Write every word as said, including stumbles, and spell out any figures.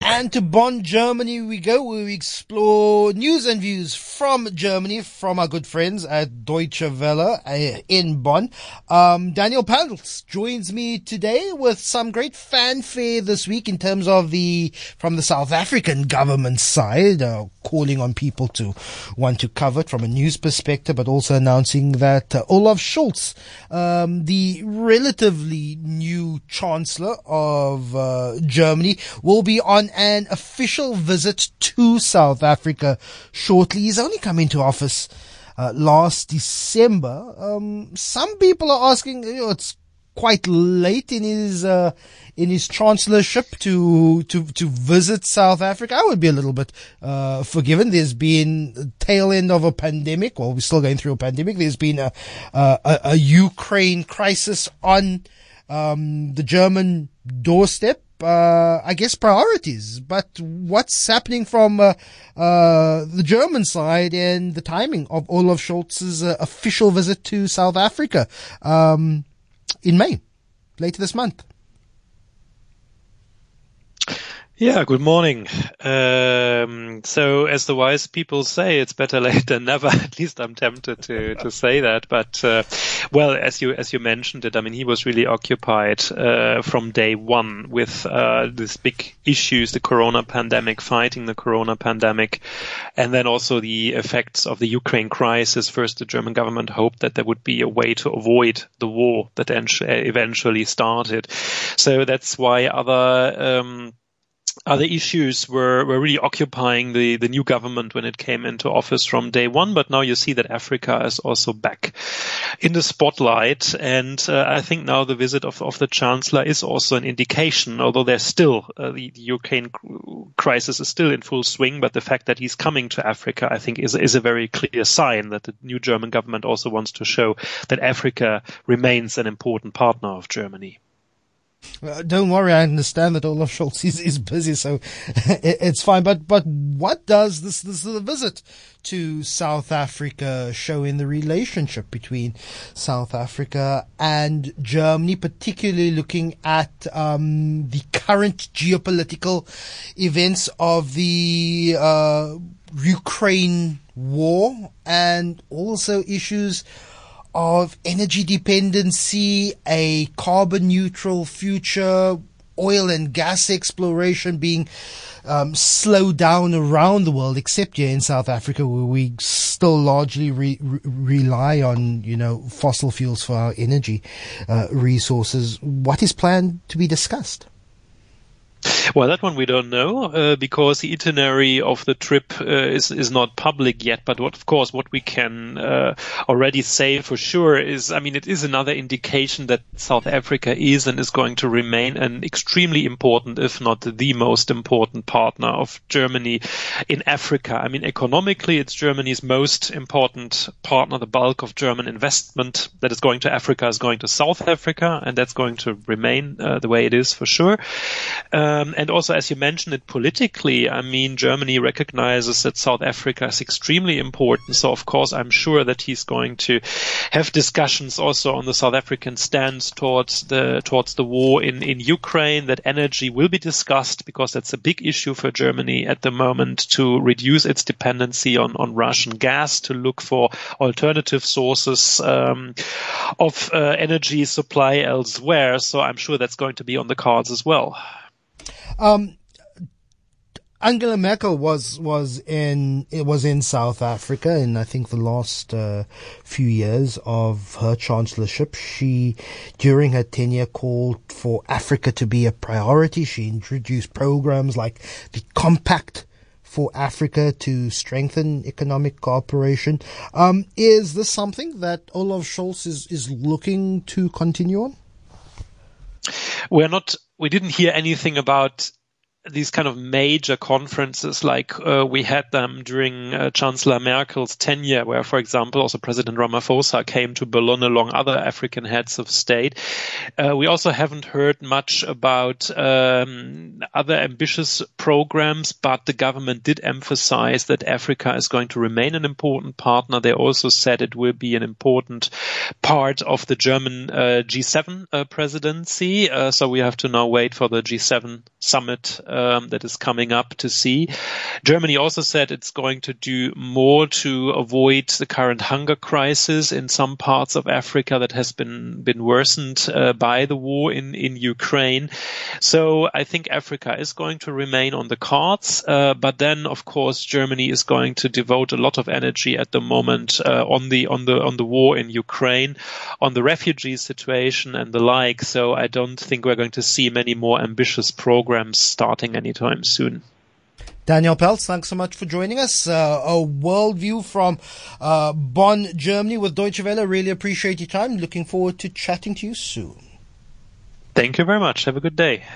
And to Bonn, Germany we go, where we explore news and views from Germany from our good friends at Deutsche Welle uh, in Bonn. Um, Daniel Pandels joins me today with some great fanfare this week in terms of the, from the South African government side, uh, calling on people to want to cover it from a news perspective, but also announcing that uh, Olaf Scholz, um, the relatively new Chancellor of uh, Germany, will be on an official visit to South Africa shortly. He's only come into office uh, last December. Um, some people are asking, you know, it's quite late in his uh, in his chancellorship to to to visit South Africa. I would be a little bit uh, forgiven. There's been a tail end of a pandemic. Well, we're still going through a pandemic. There's been a a, a Ukraine crisis on um, the German doorstep. Uh, I guess priorities, but what's happening from uh, uh, the German side and the timing of Olaf Scholz's uh, official visit to South Africa um, in May, later this month? Yeah, good morning. Um, so as the wise people say, it's better late than never. At least I'm tempted to, to say that. But, uh, well, as you, as you mentioned it, I mean, he was really occupied, uh, from day one with, uh, these big issues, the corona pandemic, fighting the corona pandemic, and then also the effects of the Ukraine crisis. First, the German government hoped that there would be a way to avoid the war that eventually started. So that's why other, um, Other issues were, were really occupying the, the new government when it came into office from day one. But now you see that Africa is also back in the spotlight. And uh, I think now the visit of, of the Chancellor is also an indication, although there's still uh, the, the Ukraine crisis is still in full swing. But the fact that he's coming to Africa, I think, is, is a very clear sign that the new German government also wants to show that Africa remains an important partner of Germany. Uh, don't worry, I understand that Olaf Scholz is, is busy, so it, it's fine. But but what does this this visit to South Africa show in the relationship between South Africa and Germany, particularly looking at um, the current geopolitical events of the uh, Ukraine war and also issues of energy dependency, a carbon neutral future, oil and gas exploration being um, slowed down around the world, except here in South Africa, where we still largely re- re- rely on, you know, fossil fuels for our energy uh, resources. What is planned to be discussed? Well, that one we don't know uh, because the itinerary of the trip uh, is is not public yet. But what, of course, what we can uh, already say for sure is, I mean, it is another indication that South Africa is and is going to remain an extremely important, if not the most important partner of Germany in Africa. I mean, economically, it's Germany's most important partner. The bulk of German investment that is going to Africa is going to South Africa, and that's going to remain uh, the way it is for sure. Um, Um, and also, as you mentioned it politically, I mean, Germany recognizes that South Africa is extremely important. So, of course, I'm sure that he's going to have discussions also on the South African stance towards the towards the war in, in Ukraine, that energy will be discussed because that's a big issue for Germany at the moment, to reduce its dependency on, on Russian gas, to look for alternative sources um, of uh, energy supply elsewhere. So I'm sure that's going to be on the cards as well. Um, Angela Merkel was, was in, it was in South Africa in, I think, the last, uh, few years of her chancellorship. She, during her tenure, called for Africa to be a priority. She introduced programs like the Compact for Africa to strengthen economic cooperation. Um, is this something that Olaf Scholz is, is looking to continue on? We're not, we didn't hear anything about these kind of major conferences like uh, we had them during uh, Chancellor Merkel's tenure, where, for example, also President Ramaphosa came to Berlin along other African heads of state. Uh, we also haven't heard much about um, other ambitious programs, but the government did emphasize that Africa is going to remain an important partner. They also said it will be an important part of the German uh, G seven uh, presidency. Uh, so we have to now wait for the G seven summit uh, um, that is coming up to see. Germany also said it's going to do more to avoid the current hunger crisis in some parts of Africa that has been been worsened uh, by the war in, in Ukraine. So I think Africa is going to remain on the cards, uh, but then of course Germany is going to devote a lot of energy at the moment uh, on the on the on the war in Ukraine, on the refugee situation and the like. So I don't think we're going to see many more ambitious programs starting anytime soon. Daniel Pelz, thanks so much for joining us. Uh, a worldview from uh, Bonn, Germany with Deutsche Welle. Really appreciate your time. Looking forward to chatting to you soon. Thank you very much. Have a good day.